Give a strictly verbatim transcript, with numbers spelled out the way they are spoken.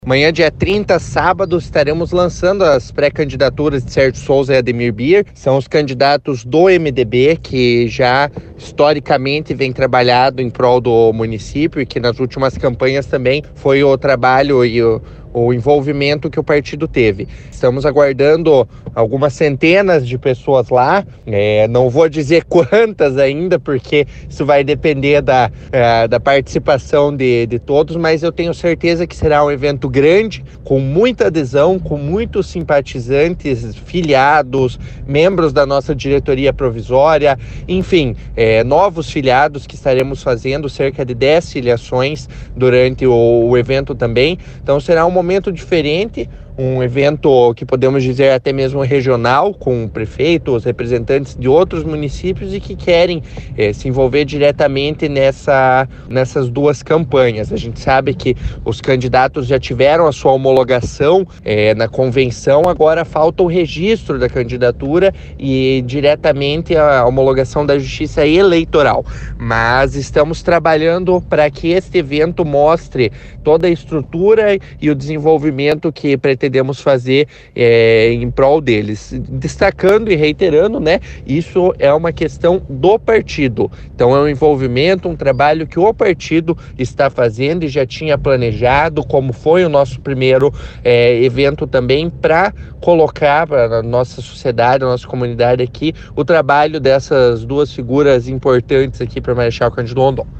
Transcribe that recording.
Amanhã, dia trinta, sábado, estaremos lançando as pré-candidaturas de Sérgio Souza e Ademir Bier. São os candidatos do M D B que já historicamente vem trabalhado em prol do município e que nas últimas campanhas também foi o trabalho e o o envolvimento que o partido teve. Estamos aguardando algumas centenas de pessoas lá, é, não vou dizer quantas ainda, porque isso vai depender da, é, da participação de, de todos, mas eu tenho certeza que será um evento grande, com muita adesão, com muitos simpatizantes, filiados, membros da nossa diretoria provisória, enfim, é, novos filiados que estaremos fazendo, cerca de dez filiações durante o, o evento também. Então será um momento diferente, um evento que podemos dizer até mesmo regional, com prefeitos, representantes de outros municípios e que querem eh, se envolver diretamente nessa, nessas duas campanhas. A gente sabe que os candidatos já tiveram a sua homologação eh, na convenção, agora falta o registro da candidatura e diretamente a homologação da Justiça Eleitoral. Mas estamos trabalhando para que este evento mostre toda a estrutura e o desenvolvimento que pretendemos fazer é, em prol deles. Destacando e reiterando, né, isso é uma questão do partido. Então é um envolvimento, um trabalho que o partido está fazendo e já tinha planejado, como foi o nosso primeiro é, evento também, para colocar para a nossa sociedade, a nossa comunidade aqui, o trabalho dessas duas figuras importantes aqui para Marechal Cândido Rondon.